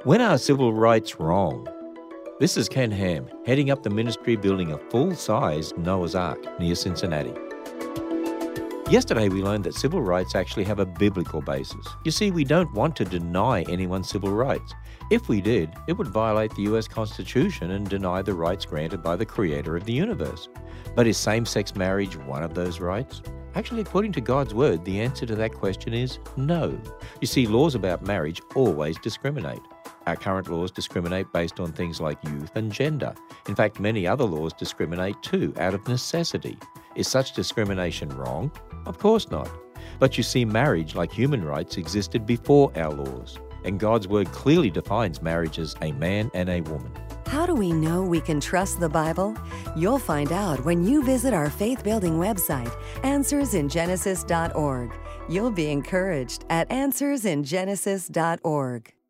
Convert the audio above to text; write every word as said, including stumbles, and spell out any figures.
When are civil rights wrong? This is Ken Ham, heading up the ministry building a full-size Noah's Ark near Cincinnati. Yesterday we learned that civil rights actually have a biblical basis. You see, we don't want to deny anyone civil rights. If we did, it would violate the U S Constitution and deny the rights granted by the Creator of the universe. But is same-sex marriage one of those rights? Actually, according to God's Word, the answer to that question is no. You see, laws about marriage always discriminate. Our current laws discriminate based on things like youth and gender. In fact, many other laws discriminate too, out of necessity. Is such discrimination wrong? Of course not. But you see, marriage, like human rights, existed before our laws. And God's Word clearly defines marriage as a man and a woman. How do we know we can trust the Bible? You'll find out when you visit our faith-building website, answers in genesis dot org. You'll be encouraged at answers in genesis dot org.